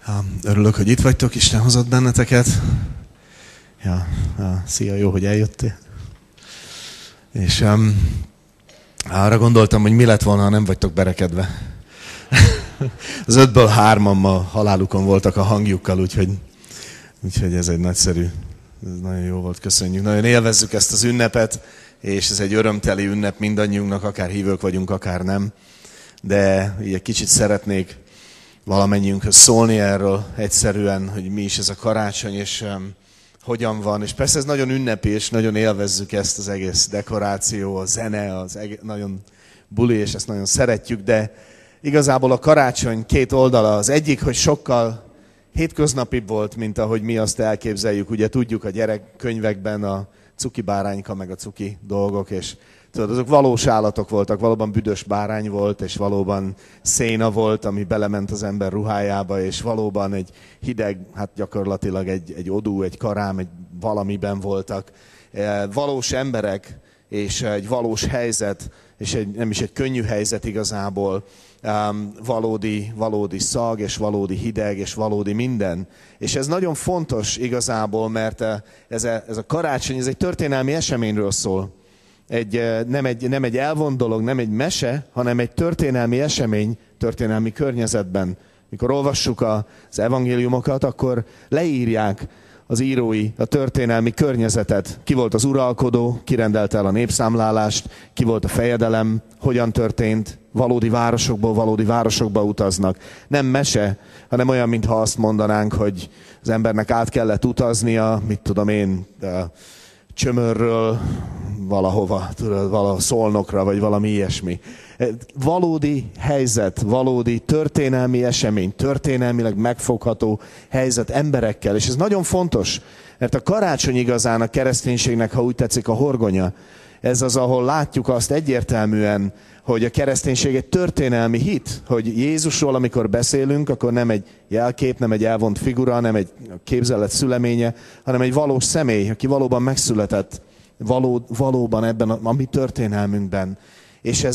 Örülök, hogy itt vagytok, Isten hozott benneteket. Szia, jó, hogy eljöttél. És arra gondoltam, hogy mi lett volna, ha nem vagytok berekedve. Az 5-ből 3-an ma halálukon voltak a hangjukkal, úgyhogy ez egy nagyszerű, ez nagyon jó volt, köszönjük. Nagyon élvezzük ezt az ünnepet, és ez egy örömteli ünnep mindannyiunknak, akár hívők vagyunk, akár nem. De így egy kicsit szeretnék valamennyiünkhöz szólni erről egyszerűen, hogy mi is ez a karácsony, és hogyan van. És persze ez nagyon ünnepi, és nagyon élvezzük ezt az egész dekoráció, a zene, nagyon buli, és ezt nagyon szeretjük, de igazából a karácsony két oldala. Az egyik, hogy sokkal hétköznapibb volt, mint ahogy mi azt elképzeljük. Ugye tudjuk a gyerekkönyvekben a cuki bárányka, meg a cuki dolgok, és tudod, azok valós állatok voltak, valóban büdös bárány volt, és valóban széna volt, ami belement az ember ruhájába, és valóban egy hideg, hát gyakorlatilag egy odú, egy karám, egy valamiben voltak. Valós emberek, és egy valós helyzet, és nem is egy könnyű helyzet igazából, valódi szag, és valódi hideg, és valódi minden. És ez nagyon fontos igazából, mert ez a karácsony, ez egy történelmi eseményről szól. Nem egy elvont dolog, nem egy mese, hanem egy történelmi esemény, történelmi környezetben. Mikor olvassuk az evangéliumokat, akkor leírják az írói a történelmi környezetet. Ki volt az uralkodó, ki rendelte el a népszámlálást, ki volt a fejedelem, hogyan történt, valódi városokba utaznak. Nem mese, hanem olyan, mintha azt mondanánk, hogy az embernek át kellett utaznia, mit tudom én, Csömörről valahova, valahol Szolnokra, vagy valami ilyesmi. Valódi helyzet, valódi történelmi esemény, történelmileg megfogható helyzet emberekkel. És ez nagyon fontos, mert a karácsony igazán a kereszténységnek, ha úgy tetszik, a horgonya. Ez az, ahol látjuk azt egyértelműen, hogy a kereszténység egy történelmi hit, hogy Jézusról, amikor beszélünk, akkor nem egy jelkép, nem egy elvont figura, nem egy képzelet szüleménye, hanem egy valós személy, aki valóban megszületett, valóban ebben a mi történelmünkben. És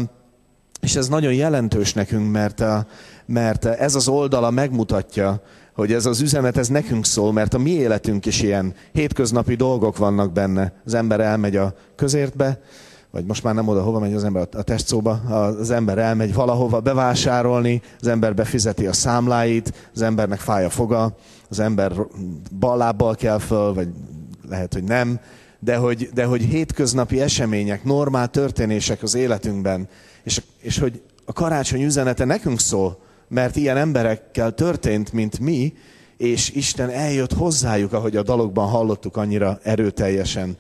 ez nagyon jelentős nekünk, mert ez az oldala megmutatja, hogy ez az üzenet, ez nekünk szól, mert a mi életünk is ilyen hétköznapi dolgok vannak benne. Az ember elmegy a közértbe, vagy most már nem oda, hova megy az ember, a Tescóba, az ember elmegy valahova bevásárolni, az ember befizeti a számláit, az embernek fáj a foga, az ember bal lábbal kell föl, vagy lehet, hogy nem, de hogy hétköznapi események, normál történések az életünkben, és hogy a karácsony üzenete nekünk szól, mert ilyen emberekkel történt, mint mi, és Isten eljött hozzájuk, ahogy a dalokban hallottuk annyira erőteljesen.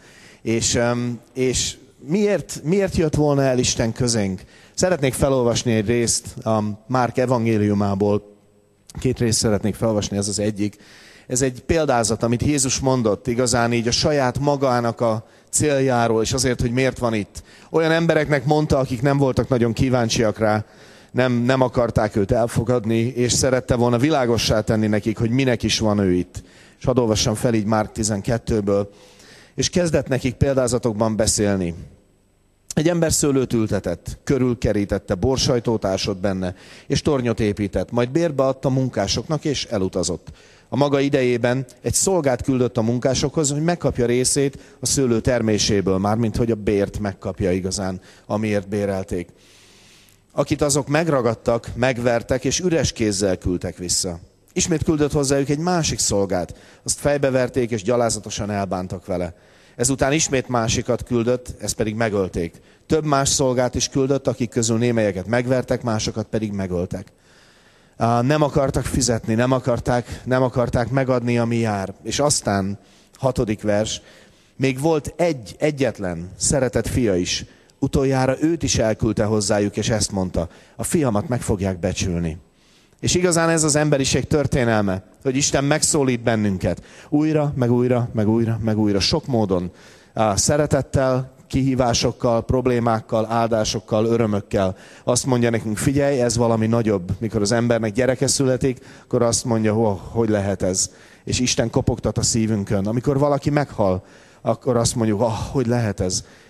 És miért jött volna el Isten közénk? Szeretnék felolvasni egy részt a Márk evangéliumából. 2 részt szeretnék felolvasni, ez az egyik. Ez egy példázat, amit Jézus mondott igazán így a saját magának a céljáról, és azért, hogy miért van itt. Olyan embereknek mondta, akik nem voltak nagyon kíváncsiak rá, nem akarták őt elfogadni, és szerette volna világossá tenni nekik, hogy minek is van ő itt. És hadd olvassam fel így Márk 12-ből. És kezdett nekik példázatokban beszélni. Egy ember szőlőt ültetett, körülkerítette, borsajtót ásott benne, és tornyot épített, majd bérbe adta munkásoknak, és elutazott. A maga idejében egy szolgát küldött a munkásokhoz, hogy megkapja részét a szőlő terméséből, mármint hogy a bért megkapja igazán, amiért bérelték. Akit azok megragadtak, megvertek, és üres kézzel küldtek vissza. Ismét küldött hozzájuk egy másik szolgát, azt fejbeverték, és gyalázatosan elbántak vele. Ezután ismét másikat küldött, ezt pedig megölték. Több más szolgát is küldött, akik közül némelyeket megvertek, másokat pedig megöltek. Nem akartak fizetni, nem akarták megadni, ami jár. És aztán, 6. vers, még volt egyetlen szeretett fia is. Utoljára őt is elküldte hozzájuk, és ezt mondta, a fiamat meg fogják becsülni. És igazán ez az emberiség történelme, hogy Isten megszólít bennünket. Újra, meg újra, meg újra, meg újra. Sok módon. Szeretettel, kihívásokkal, problémákkal, áldásokkal, örömökkel. Azt mondja nekünk, figyelj, ez valami nagyobb. Mikor az embernek gyereke születik, akkor azt mondja, hogy lehet ez. És Isten kopogtat a szívünkön. Amikor valaki meghal, akkor azt mondjuk, hogy lehet ez.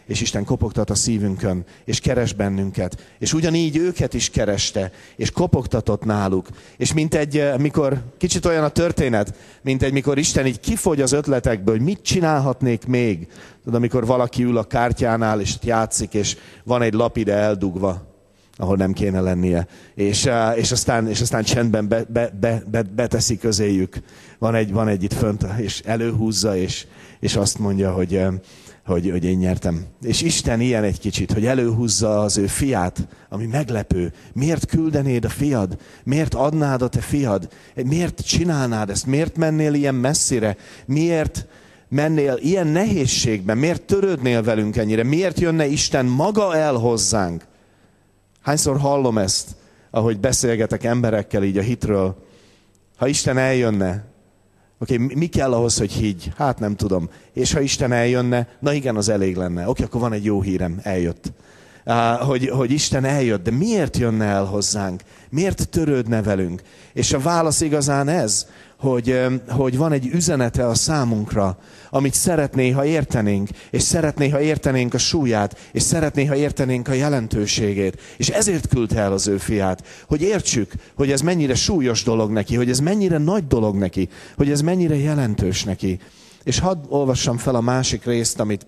és Isten kopogtat a szívünkön, és keres bennünket. És ugyanígy őket is kereste, és kopogtatott náluk. És mikor kicsit olyan a történet, mikor Isten így kifogy az ötletekből, hogy mit csinálhatnék még. Tudod, amikor valaki ül a kártyánál, és játszik, és van egy lap ide eldugva, ahol nem kéne lennie. És aztán csendben beteszi közéjük. Van egy itt fönt, és előhúzza, és azt mondja, hogy én nyertem. És Isten ilyen egy kicsit, hogy előhúzza az ő fiát, ami meglepő. Miért küldenéd a fiad? Miért adnád a te fiad? Miért csinálnád ezt? Miért mennél ilyen messzire? Miért mennél ilyen nehézségben? Miért törődnél velünk ennyire? Miért jönne Isten maga el hozzánk? Hányszor hallom ezt, ahogy beszélgetek emberekkel így a hitről. Ha Isten eljönne, oké, mi kell ahhoz, hogy higgy? Hát nem tudom. És ha Isten eljönne, na igen, az elég lenne. Oké, akkor van egy jó hírem, eljött. Hogy Isten eljött, de miért jönne el hozzánk? Miért törődne velünk? És a válasz igazán ez, hogy van egy üzenete a számunkra, amit szeretné, ha értenénk, és szeretné, ha értenénk a súlyát, és szeretné, ha értenénk a jelentőségét. És ezért küldte el az ő fiát, hogy értsük, hogy ez mennyire súlyos dolog neki, hogy ez mennyire nagy dolog neki, hogy ez mennyire jelentős neki. És hadd olvassam fel a másik részt, amit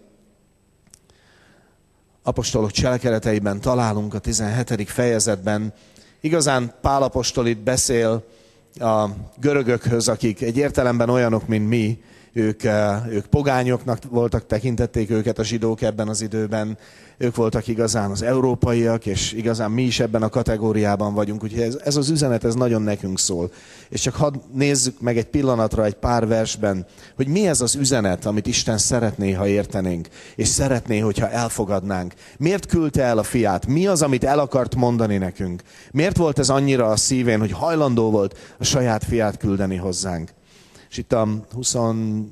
apostolok cselekedeteiben találunk a 17. fejezetben. Igazán Pál apostol itt beszél a görögökhöz, akik egy értelemben olyanok, mint mi, ők pogányoknak voltak, tekintették őket a zsidók ebben az időben, ők voltak igazán az európaiak, és igazán mi is ebben a kategóriában vagyunk, úgyhogy ez az üzenet, ez nagyon nekünk szól. És csak hadd nézzük meg egy pillanatra, egy pár versben, hogy mi ez az üzenet, amit Isten szeretné, ha értenénk, és szeretné, hogyha elfogadnánk. Miért küldte el a fiát? Mi az, amit el akart mondani nekünk? Miért volt ez annyira a szívén, hogy hajlandó volt a saját fiát küldeni hozzánk? És itt a 24.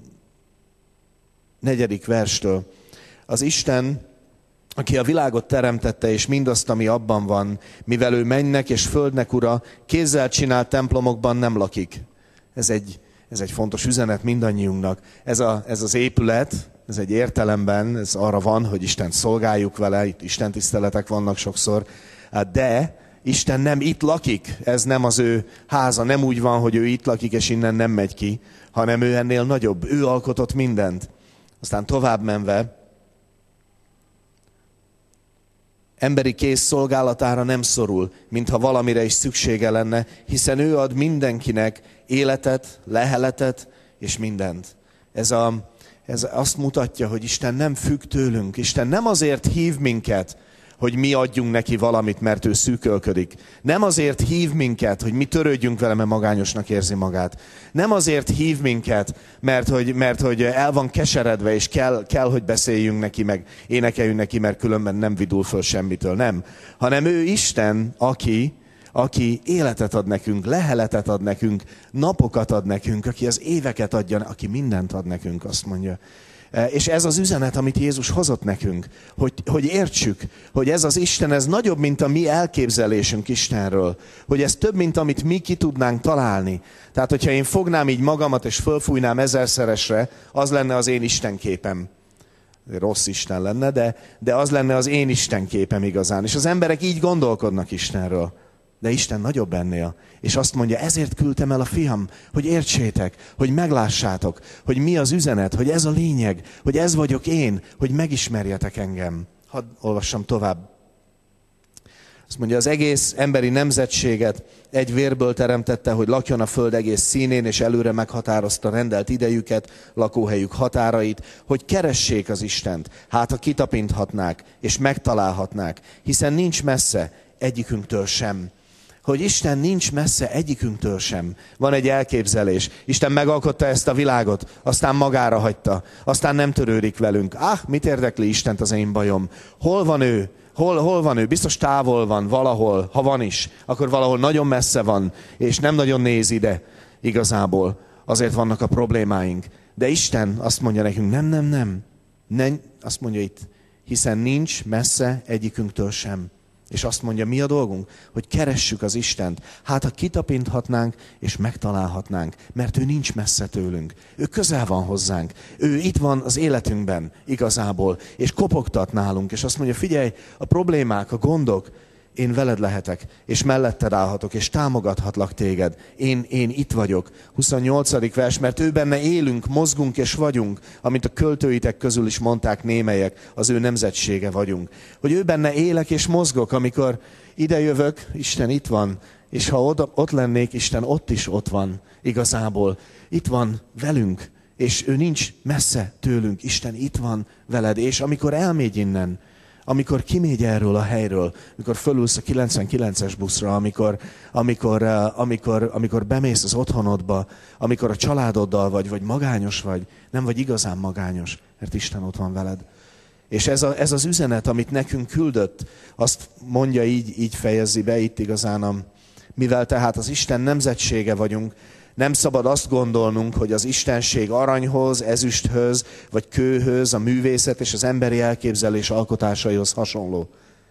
verstől. Az Isten, aki a világot teremtette, és mindazt, ami abban van, mivel ő mennynek és földnek ura, kézzel csinált templomokban nem lakik. Ez egy fontos üzenet mindannyiunknak. Ez az épület, ez egy értelemben, ez arra van, hogy Istent szolgáljuk vele, itt istentiszteletek vannak sokszor, de Isten nem itt lakik, ez nem az ő háza, nem úgy van, hogy ő itt lakik, és innen nem megy ki, hanem ő ennél nagyobb, ő alkotott mindent. Aztán tovább menve, emberi kéz szolgálatára nem szorul, mintha valamire is szüksége lenne, hiszen ő ad mindenkinek életet, leheletet és mindent. Ez azt mutatja, hogy Isten nem függ tőlünk. Isten nem azért hív minket, hogy mi adjunk neki valamit, mert ő szűkölködik. Nem azért hív minket, hogy mi törődjünk vele, mert magányosnak érzi magát. Nem azért hív minket, mert hogy el van keseredve, és kell, hogy beszéljünk neki, meg énekeljünk neki, mert különben nem vidul föl semmitől. Nem. Hanem ő Isten, aki életet ad nekünk, leheletet ad nekünk, napokat ad nekünk, aki az éveket adja, aki mindent ad nekünk, azt mondja. És ez az üzenet, amit Jézus hozott nekünk, hogy értsük, hogy ez az Isten, ez nagyobb, mint a mi elképzelésünk Istenről. Hogy ez több, mint amit mi ki tudnánk találni. Tehát, hogyha én fognám így magamat, és fölfújnám 1000-szeresre, az lenne az én istenképem. Rossz Isten lenne, de az lenne az én istenképem igazán. És az emberek így gondolkodnak Istenről. De Isten nagyobb ennél. És azt mondja, ezért küldtem el a fiam, hogy értsétek, hogy meglássátok, hogy mi az üzenet, hogy ez a lényeg, hogy ez vagyok én, hogy megismerjetek engem. Hadd olvassam tovább. Azt mondja, az egész emberi nemzetséget egy vérből teremtette, hogy lakjon a föld egész színén, és előre meghatározta rendelt idejüket, lakóhelyük határait, hogy keressék az Istent, hát ha kitapinthatnák, és megtalálhatnák, hiszen nincs messze egyikünktől sem. Hogy Isten nincs messze egyikünktől sem. Van egy elképzelés. Isten megalkotta ezt a világot, aztán magára hagyta, aztán nem törődik velünk. Mit érdekli Istent az én bajom? Hol van ő? Hol van ő? Biztos távol van, valahol. Ha van is, akkor valahol nagyon messze van, és nem nagyon néz ide igazából. Azért vannak a problémáink. De Isten azt mondja nekünk, nem. Azt mondja itt, hiszen nincs messze egyikünktől sem. És azt mondja, mi a dolgunk? Hogy keressük az Istent. Hát, ha kitapinthatnánk, és megtalálhatnánk, mert ő nincs messze tőlünk. Ő közel van hozzánk. Ő itt van az életünkben igazából, és kopogtat nálunk, és azt mondja, figyelj, a problémák, a gondok, én veled lehetek, és melletted állhatok, és támogathatlak téged. Én itt vagyok. 28. vers, mert ő benne élünk, mozgunk és vagyunk, amit a költőitek közül is mondták némelyek, az ő nemzetsége vagyunk. Hogy ő benne élek és mozgok, amikor ide jövök, Isten itt van, és ha ott lennék, Isten ott van igazából. Itt van velünk, és ő nincs messze tőlünk, Isten itt van veled, és amikor elmegy innen, amikor kimégy erről a helyről, amikor fölülsz a 99-es buszra, amikor bemész az otthonodba, amikor a családoddal vagy magányos vagy, nem vagy igazán magányos, mert Isten ott van veled. És ez az üzenet, amit nekünk küldött, azt mondja így fejezi be itt igazán, mivel tehát az Isten nemzetsége vagyunk, nem szabad azt gondolnunk, hogy az istenség aranyhoz, ezüsthöz, vagy kőhöz, a művészet és az emberi elképzelés alkotásaihoz hasonló.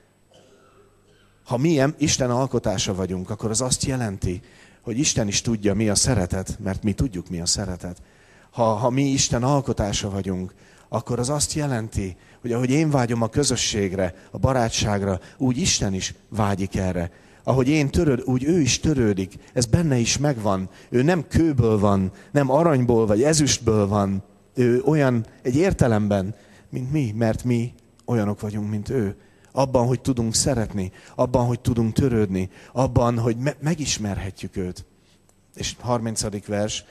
Ha mi Isten alkotása vagyunk, akkor az azt jelenti, hogy Isten is tudja, mi a szeretet, mert mi tudjuk, mi a szeretet. Ha mi Isten alkotása vagyunk, akkor az azt jelenti, hogy ahogy én vágyom a közösségre, a barátságra, úgy Isten is vágyik erre. Ahogy én úgy ő is törődik. Ez benne is megvan. Ő nem kőből van, nem aranyból vagy ezüstből van. Ő olyan egy értelemben, mint mi, mert mi olyanok vagyunk, mint ő. Abban, hogy tudunk szeretni, abban, hogy tudunk törődni, abban, hogy megismerhetjük őt. És 30. vers,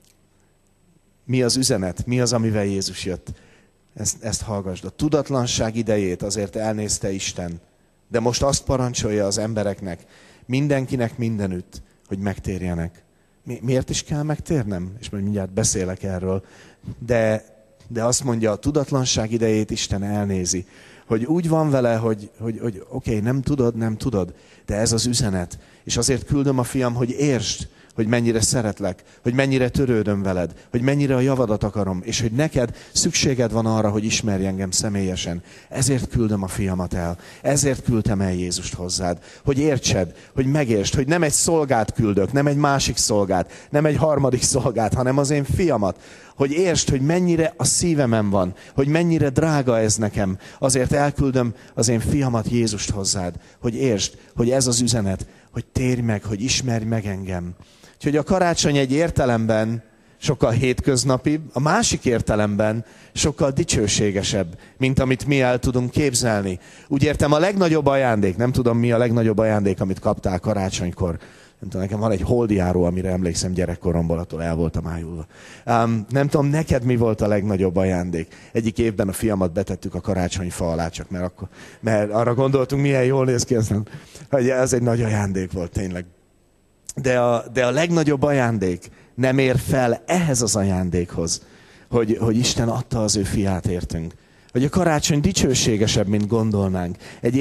mi az üzenet, mi az, amivel Jézus jött? Ezt hallgassd. A tudatlanság idejét azért elnézte Isten. De most azt parancsolja az embereknek, mindenkinek mindenütt, hogy megtérjenek. Miért is kell megtérnem? És majd mindjárt beszélek erről. De azt mondja, a tudatlanság idejét Isten elnézi. Hogy úgy van vele, hogy oké, nem tudod, de ez az üzenet. És azért küldöm a fiam, hogy értsd, hogy mennyire szeretlek, hogy mennyire törődöm veled, hogy mennyire a javadat akarom, és hogy neked szükséged van arra, hogy ismerj engem személyesen. Ezért küldöm a fiamat el. Ezért küldtem el Jézust hozzád. Hogy értsed, hogy megértsd, hogy nem egy szolgát küldök, nem egy másik szolgát, nem egy harmadik szolgát, hanem az én fiamat. Hogy értsd, hogy mennyire a szívemen van, hogy mennyire drága ez nekem. Azért elküldöm az én fiamat Jézust hozzád. Hogy értsd, hogy ez az üzenet, hogy térj meg, hogy ismerj meg engem. Úgyhogy a karácsony egy értelemben sokkal hétköznapibb, a másik értelemben sokkal dicsőségesebb, mint amit mi el tudunk képzelni. Úgy értem, a legnagyobb ajándék, nem tudom mi a legnagyobb ajándék, amit kaptál karácsonykor. Nem tudom, nekem van egy holdjáró, amire emlékszem gyerekkoromból, attól el voltam ájulva. Nem tudom, neked mi volt a legnagyobb ajándék? Egyik évben a fiamat betettük a karácsonyfa alá, csak mert arra gondoltunk, milyen jól néz ki, hogy ez egy nagy ajándék volt tényleg. De a legnagyobb ajándék nem ér fel ehhez az ajándékhoz, hogy Isten adta az ő fiát értünk. Hogy a karácsony dicsőségesebb, mint gondolnánk. Egy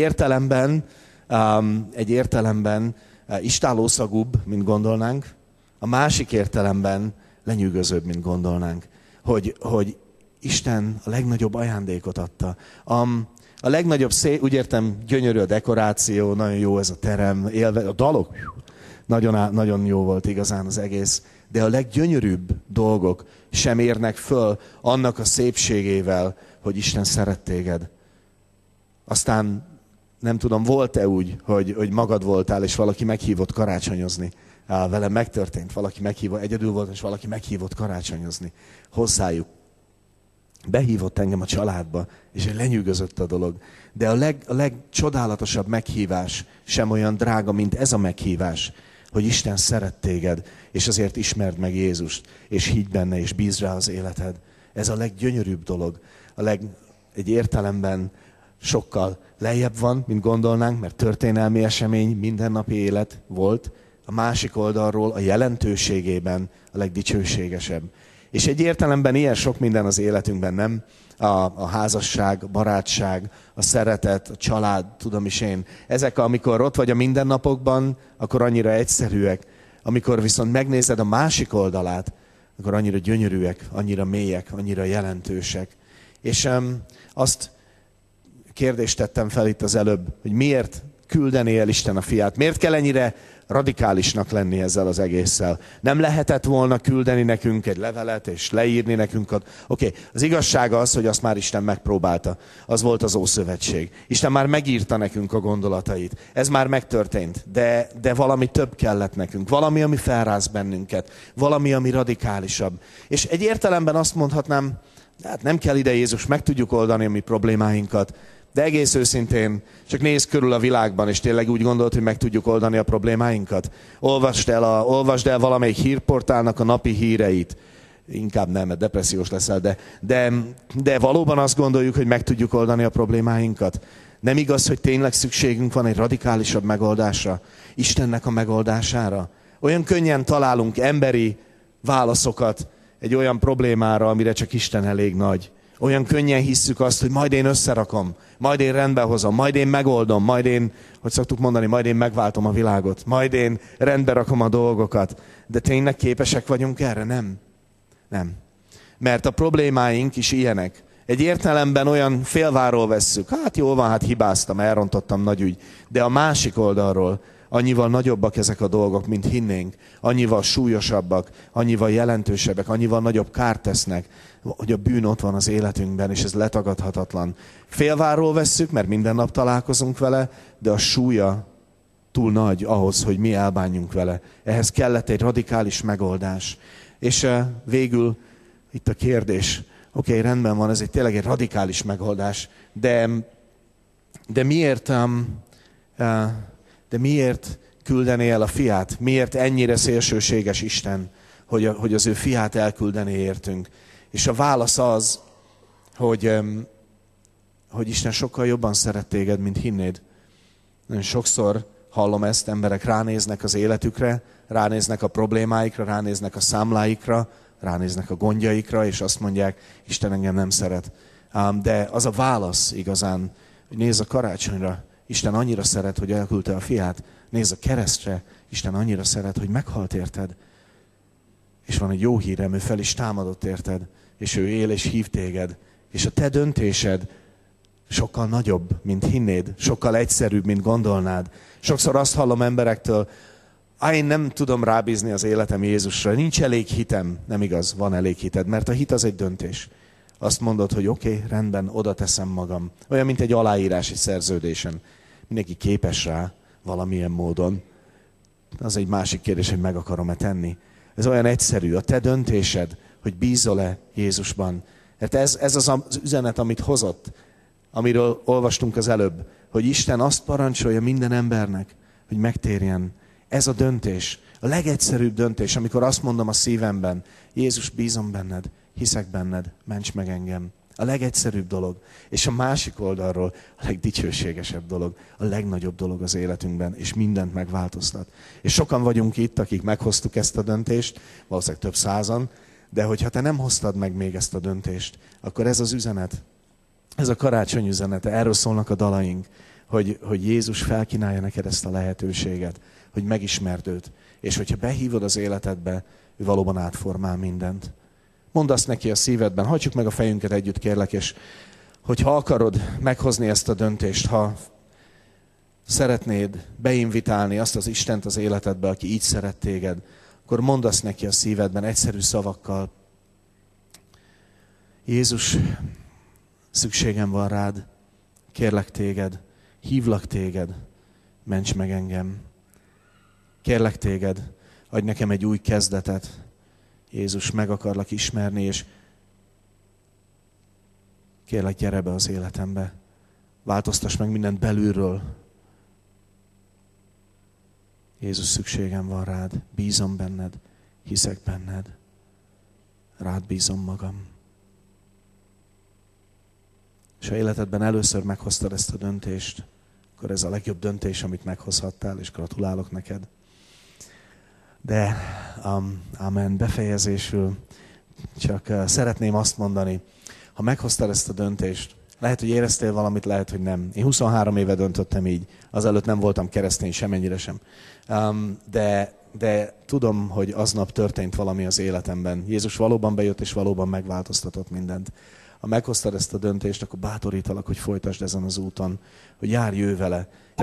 értelemben istállószagúbb, mint gondolnánk. A másik értelemben lenyűgözőbb, mint gondolnánk. Hogy Isten a legnagyobb ajándékot adta. A legnagyobb úgy értem, gyönyörű a dekoráció, nagyon jó ez a terem, a dalok, nagyon jó volt igazán az egész. De a leggyönyörűbb dolgok sem érnek föl annak a szépségével, hogy Isten szeret téged. Aztán nem tudom, volt-e úgy, hogy magad voltál, és valaki meghívott karácsonyozni. Velem megtörtént, valaki meghívott, egyedül volt, és valaki meghívott karácsonyozni hozzájuk. Behívott engem a családba, és lenyűgözött a dolog. De a legcsodálatosabb meghívás sem olyan drága, mint ez a meghívás, hogy Isten szeret téged, és azért ismerd meg Jézust, és higgy benne, és bízd rá az életed. Ez a leggyönyörűbb dolog. Egy értelemben sokkal lejjebb van, mint gondolnánk, mert történelmi esemény, mindennapi élet volt. A másik oldalról a jelentőségében a legdicsőségesebb. És egy értelemben ilyen sok minden az életünkben, nem? A házasság, a barátság, a szeretet, a család, tudom is én. Ezek, amikor ott vagy a mindennapokban, akkor annyira egyszerűek. Amikor viszont megnézed a másik oldalát, akkor annyira gyönyörűek, annyira mélyek, annyira jelentősek. És azt kérdést tettem fel itt az előbb, hogy miért küldeni el Isten a fiát? Miért kell ennyire radikálisnak lenni ezzel az egésszel? Nem lehetett volna küldeni nekünk egy levelet, és leírni nekünk? Oké, az igazság az, hogy azt már Isten megpróbálta. Az volt az Ószövetség. Isten már megírta nekünk a gondolatait. Ez már megtörtént. De valami több kellett nekünk. Valami, ami felráz bennünket. Valami, ami radikálisabb. És egy értelemben azt mondhatnám, hát nem kell ide Jézus, meg tudjuk oldani a mi problémáinkat. De egész őszintén, csak nézz körül a világban, és tényleg úgy gondolod, hogy meg tudjuk oldani a problémáinkat. Olvasd el valamelyik hírportálnak a napi híreit. Inkább nem, mert depressziós leszel, de valóban azt gondoljuk, hogy meg tudjuk oldani a problémáinkat. Nem igaz, hogy tényleg szükségünk van egy radikálisabb megoldásra, Istennek a megoldására. Olyan könnyen találunk emberi válaszokat egy olyan problémára, amire csak Isten elég nagy. Olyan könnyen hisszük azt, hogy majd én összerakom, majd én rendbehozom, majd én megoldom, majd én, hogy szoktuk mondani, majd én megváltom a világot, majd én rendbe rakom a dolgokat. De tényleg képesek vagyunk erre? Nem. Nem. Mert a problémáink is ilyenek. Egy értelemben olyan félváról vesszük. Hát jól van, hát hibáztam, elrontottam, nagy ügy. De a másik oldalról annyival nagyobbak ezek a dolgok, mint hinnénk. Annyival súlyosabbak, annyival jelentősebbek, annyival nagyobb kárt tesznek, hogy a bűn ott van az életünkben, és ez letagadhatatlan. Félvárról vesszük, mert minden nap találkozunk vele, de a súlya túl nagy ahhoz, hogy mi elbánjunk vele. Ehhez kellett egy radikális megoldás. És végül itt a kérdés, oké, rendben van, ez tényleg egy radikális megoldás, de miért küldené el a fiát? Miért ennyire szélsőséges Isten, hogy az ő fiát elküldeni értünk? És a válasz az, hogy Isten sokkal jobban szeret téged, mint hinnéd. Nagyon sokszor hallom ezt, emberek ránéznek az életükre, ránéznek a problémáikra, ránéznek a számláikra, ránéznek a gondjaikra, és azt mondják, Isten engem nem szeret. De az a válasz igazán, hogy nézz a karácsonyra, Isten annyira szeret, hogy elküldte a fiát. Nézz a keresztre, Isten annyira szeret, hogy meghalt érted. És van egy jó hírem, ő fel is támadott érted, és ő él és hív téged. És a te döntésed sokkal nagyobb, mint hinnéd, sokkal egyszerűbb, mint gondolnád. Sokszor azt hallom emberektől, én nem tudom rábízni az életem Jézusra, nincs elég hitem. Nem igaz, van elég hited, mert a hit az egy döntés. Azt mondod, hogy oké, rendben, oda teszem magam. Olyan, mint egy aláírás egy szerződésen. Mindenki képes rá valamilyen módon. Az egy másik kérdés, hogy meg akarom-e tenni. Ez olyan egyszerű, a te döntésed, hogy bízol-e Jézusban. Mert ez az üzenet, amit hozott, amiről olvastunk az előbb, hogy Isten azt parancsolja minden embernek, hogy megtérjen. Ez a döntés, a legegyszerűbb döntés, amikor azt mondom a szívemben, Jézus, bízom benned, hiszek benned, ments meg engem. A legegyszerűbb dolog. És a másik oldalról a legdicsőségesebb dolog, a legnagyobb dolog az életünkben, és mindent megváltoztat. És sokan vagyunk itt, akik meghoztuk ezt a döntést, valószínűleg több százan, de hogyha te nem hoztad meg még ezt a döntést, akkor ez az üzenet, ez a karácsony üzenete, erről szólnak a dalaink, hogy Jézus felkínálja neked ezt a lehetőséget, hogy megismerd őt. És hogyha behívod az életedbe, ő valóban átformál mindent. Mondd azt neki a szívedben, hajtsuk meg a fejünket együtt, kérlek, és hogyha akarod meghozni ezt a döntést, ha szeretnéd beinvitálni azt az Istent az életedbe, aki így szeret téged, akkor mondd azt neki a szívedben egyszerű szavakkal. Jézus, szükségem van rád, kérlek téged, hívlak téged, ments meg engem. Kérlek téged, adj nekem egy új kezdetet. Jézus, meg akarlak ismerni, és kérlek, gyere be az életembe. Változtass meg mindent belülről. Jézus, szükségem van rád, bízom benned, hiszek benned, rád bízom magam. És ha életedben először meghoztad ezt a döntést, akkor ez a legjobb döntés, amit meghozhattál, és gratulálok neked. De, amen, befejezésül csak szeretném azt mondani, ha meghoztad ezt a döntést, lehet, hogy éreztél valamit, lehet, hogy nem. Én 23 éve döntöttem így, azelőtt nem voltam keresztény semennyire sem. De tudom, hogy aznap történt valami az életemben. Jézus valóban bejött, és valóban megváltoztatott mindent. Ha meghoztad ezt a döntést, akkor bátorítalak, hogy folytasd ezen az úton, hogy járj ő vele.